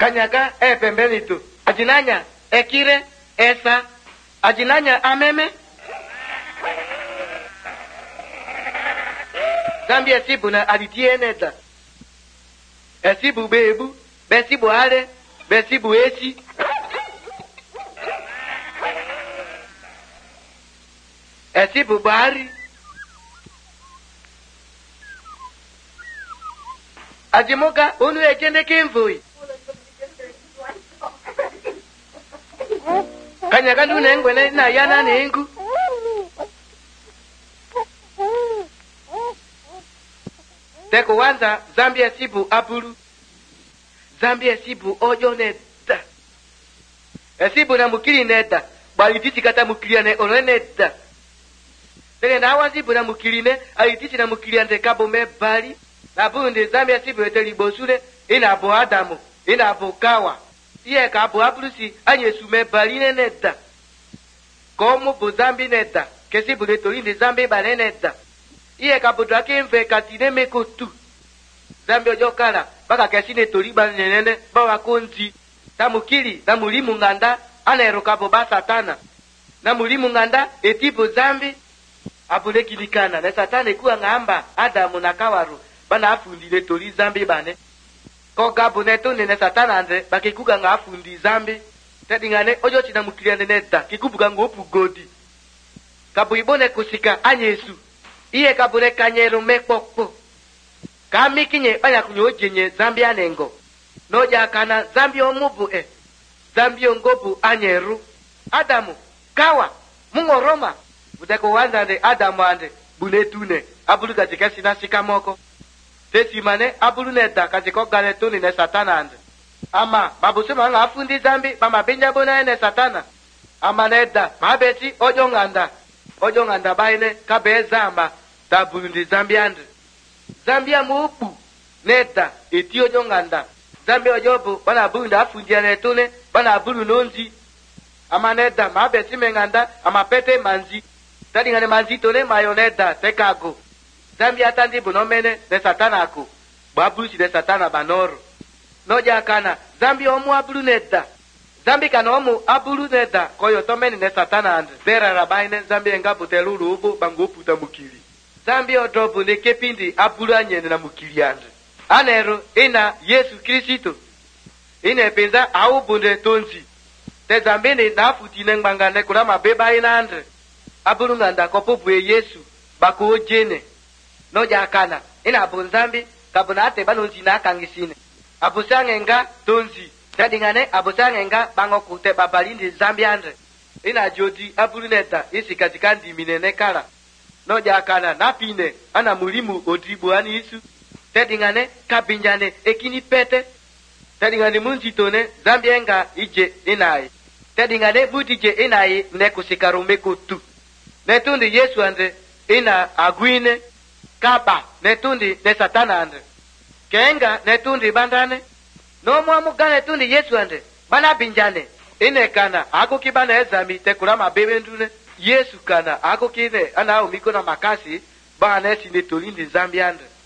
kanyaka pembeni tu. Ajinanya kire esa. Ajinanya ameme. Zambi esibu na aditie neda. Esibu bebu, besibu ale, besibu esi. Esibu bahari. Ajimoka unu ejende kimvui. Kanyaka nune ngwene na yana nengu. Teko wanza zambi esibu aburu. Zambi esibu ojo neda. Esibu na mukiri neda. Balititi kata mukiriane ono neda. Tene na wazibu na mukirine. Alititi na mukiriante kabo mebali. Na bunde zambi esibu eteli bosule. Ina abo Adamu. Ina abo Kawa. Iye ka abo abrusi. Anyesu mebali neda. Komu bo zambi neda. Kesibu letolinde zambi bale neda. Iye kabodo akemve katine mekotu. Zambi ojo kala. Baka kesine toriba nenene. Bawa konzi. Tamukili. Na mulimu nganda. Anero kaboba satana. Na mulimu nganda. Etipo zambi. Abule kilikana. Na satana kuwa ngamba. Adamu na Kawaru. Bana afundile tori zambi bane. Koga bonetone na satana andre. Baki kuka nga afundi zambi. Tedingane ojo china mukiliane neta. Kikubuka ngopu godi. Kabu ibone kusika anyesu. Iye kabure kanyero mekpokpo. Kami kinye banya kunyojenye zambi anengo. Noja kana zambi omubu zambi ongobu anyeru. Adamu, Kawa, mungo Roma. Uteko wanzande Adamu ande. Bunetune, abulu kajike sinasika moko. Tesi mane, abulu neda kajiko galetuni ne satana ande. Ama, babusema nga afundi zambi, mama binjabona ene satana. Ama neda, mabeti ojo nganda. Ojo nganda baine kabe zamba. Tabundi zambiande. Zambia mupu. Neta. Eti ojo nganda. Zambia ojobu. Bana bunda afundia netune. Bana bulu nonzi. Ama neta. Mabeti menganda. Ama pete manzi. Tadi ngane manzi tone mayoneta. Tekago. Zambia tandi bunomene. Ne satana ako. Babushi ne satana banoro. Noja kana. Zambia omu abulu neta. Zambi kana omu abulu neta. Koyo tomeni ne satana ande. Zera rabaine. Zambia nga butelulu ubu. Bango puta mukili. Zambi odobu ne kepindi abulu anyene na mukiliande. Anero ina Yesu Kristo. Ina penza au bunde tonzi. Te zambi ne nafuti ne ngangane kuna mabeba inande. Abulu nganda kopobu Yesu. Bako ojene. Noja akana. Ina abunzambi kabuna ate banonzi na akangisine. Abusange nga tonzi. Tadingane abusange nga bangoku te babalindi zambi ande. Ina jodi abulu neta isi katikandi minene kala. Noja akana napine ana mulimu odribu ani isu. Tedingane kabinjane ekini pete. Tedingane munjitone zambienga ije inaye. Tedingane budije inaye nekusikaru mekotu. Netundi Yesu ande ina aguine. Kaba netundi ne satana ande. Kenga netundi bandane. No mwamuga netundi Yesu ande. Bana binjane. Ine kana ako kibana ezami tekurama bebendune. Yesu kana ako kine ana umiko na makasi ba anesi ne tolindi zambiande.